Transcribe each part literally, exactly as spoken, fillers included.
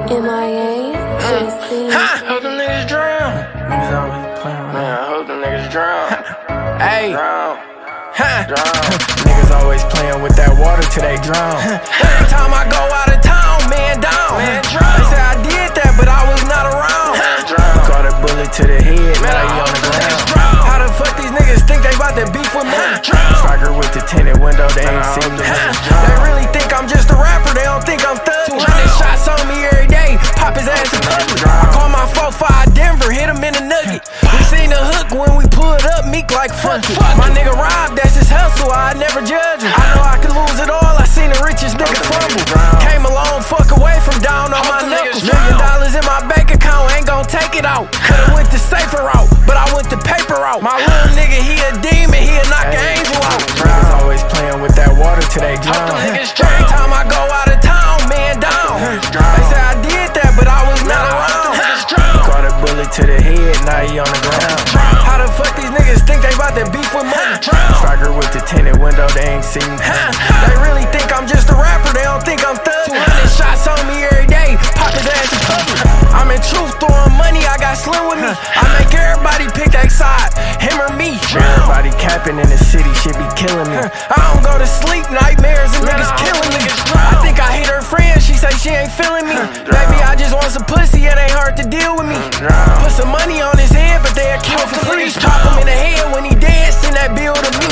M I A, J C. I hope them niggas drown. Niggas always playing with Man, I hope them niggas drown. Hey, Drown. huh. Drown. Niggas always playing with that water till they drown. Every time I go out of town, man down. Man, They drown. say I did that, but I was not around. Drown. Caught a bullet to the head, Man, now I he on hope the them ground. niggas drown. How the fuck these niggas think they bout to beef with me? Drown. Striker with the tinted window, they Man, ain't I seen hope me. them niggas drown. They really think I'm just a rapper, they don't think I'm thugging. two hundred shots on me every day, pop his ass in public. I call my four five Denver, hit him in the nugget. We seen the hook when we pulled up, meek like fuck it. My nigga Rob, that's his hustle, I never judge him. I know I could lose it all, I seen the richest nigga fumble. Came a long fuck away from down on my knuckles. Million dollars in my bank account, ain't gon' take it out. Could've went the safer route, but I went the paper route. My little nigga, he a demon, he'll knock an angel out. Niggas always playing with that water till they drown. niggas Every time I go out of town, man down. They say I did that, but I was not around. Caught a bullet to the head, now he on the ground. How the fuck these niggas think they bout to beef with money? Striker with the tinted window, they ain't seen me. They really think I'm just a rapper, they don't think I'm thugging. two hundred shots on me every day, pop his ass in public. I'm in truth throwing money, I got Slim with me. I make everybody pick their side, him or me. Everybody capping in the city, shit be killing me. I don't go to sleep, nightmares and niggas killing me. I think I hit her friend, she say she ain't feeling me. Baby, I just want some pussy, it ain't hard to deal with me. Put some money on his head, but they'll kill for free. Pop him in the head when he dead, send that bill to me.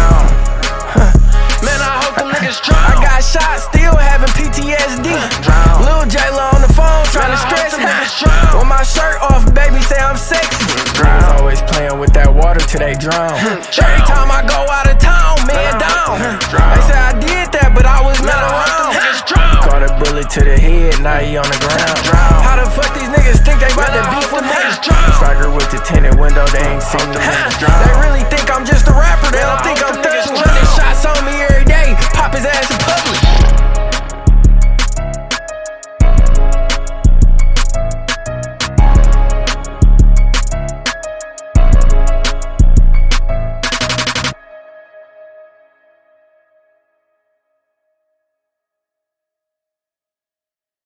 Man, I hope them niggas I drown. got shot, still having P T S D. Lil J-Lo on the phone trying to Man, I stress hope me. them niggas drown. With my shirt off, baby say I'm sexy. Niggas always playing with that water till they drown. Every time I go out of town, man down. They say I did that, but I was not around. Caught a bullet to the head, now he on the ground. How the fuck these niggas think they bout to beef with me? Striker with the tinted window, they ain't seen me. They